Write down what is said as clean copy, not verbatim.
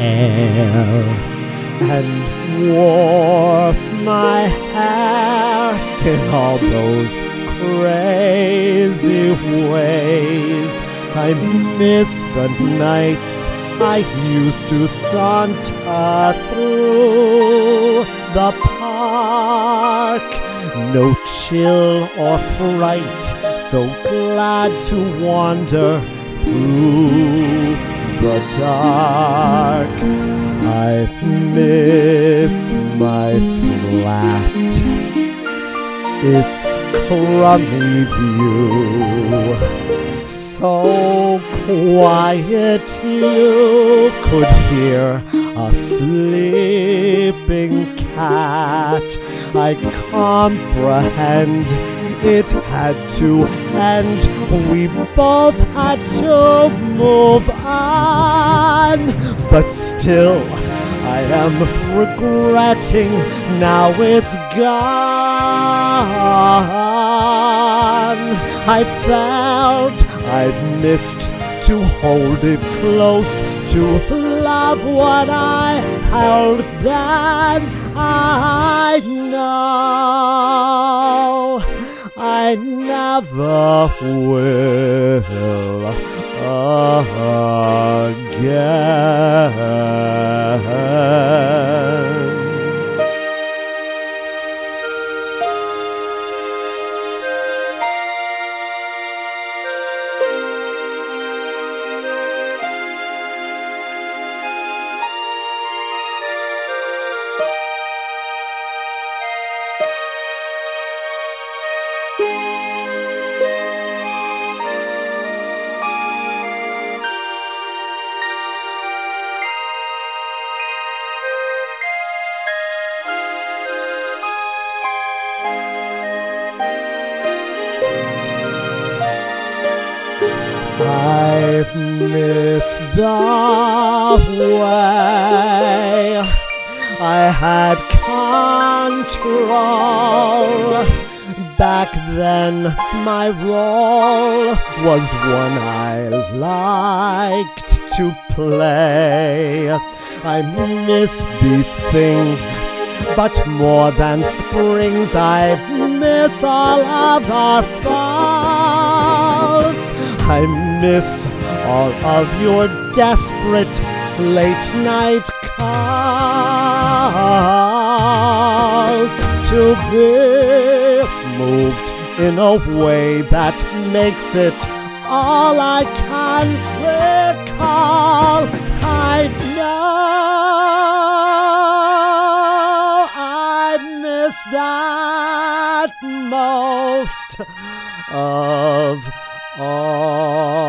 hair and wore my hair in all those crazy ways. I miss the nights I used to saunter through the park. No chill or fright, so glad to wander through the dark. I miss my flat, its crummy view, so quiet you could hear a sleeping cat. I comprehend it had to end. We both had to move on, but still I am regretting now it's gone. I felt I'd missed to hold it close, to love what I held then. I know I never will again. I miss the way I had control. Back then my role was one I liked to play. I miss these things, but more than springs, I miss all of our falls. I miss all of your desperate late night calls. To be moved in a way that makes it all I can recall. I know I miss that most of all.